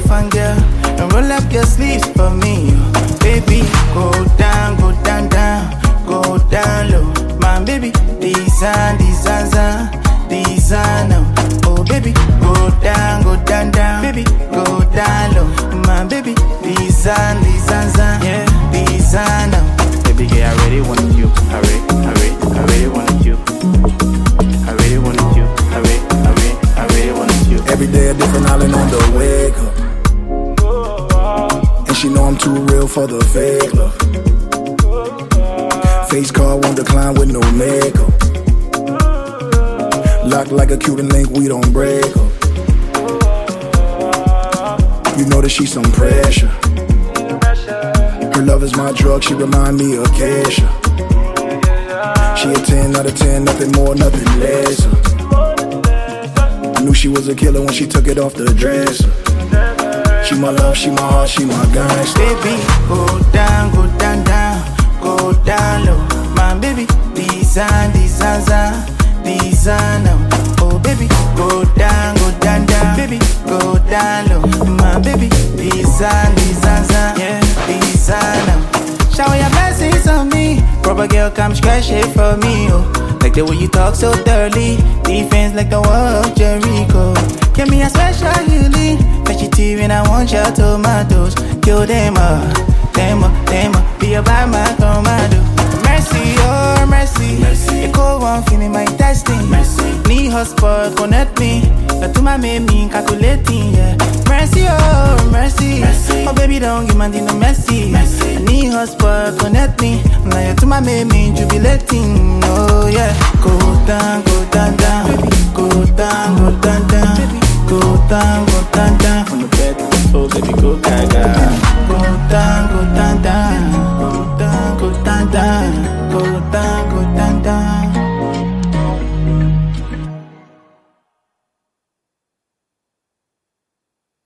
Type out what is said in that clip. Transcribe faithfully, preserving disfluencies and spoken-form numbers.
fun girl, and roll up your sleeves for me, oh. Baby, go down, go down, down, go down low. My baby, design, design, design, oh baby, go down, go down, down, baby, go down low. My baby, design, design, yeah, design, baby, girl, I really want you, I really, I really, I really want you, I really want you, I really, I really, I really want you. Every day a different island on the wake up, and she know I'm too real for the fake love. Face card won't decline with no makeup. Locked like a Cuban link, we don't break up. You know that she's some pressure. Her love is my drug, she remind me of Kesha. She a ten out of ten, nothing more, nothing less. I knew she was a killer when she took it off the dresser. She my love, she my heart, she my gangster. Baby, go down, go down, down, go down low. My baby, design, design, design, oh baby, go down, go down, down, baby, go down low. My baby, design, design, yeah, design. Shower your blessings on me, proper girl, come scratch it for me, oh. Like the way you talk so thoroughly, defense like the wall of Jericho. Give me a special healing, vegetarian, I want your tomatoes. Kill them all, them all, them all, be about my commando. Mercy, oh mercy, mercy. The cold one feeling my testing. Mercy, need hotspot, connect me. Now to my me calculating, yeah. Mercy, oh mercy, mercy. Oh baby, don't give my no messy. Mercy, I need hotspot, connect me. Now you to my me jubilating, oh yeah. Go down, go down, down, baby. Go down, go down, down, baby. Go down, go down, down. From the bed to the floor, baby, go gaga. Go down, go down, down.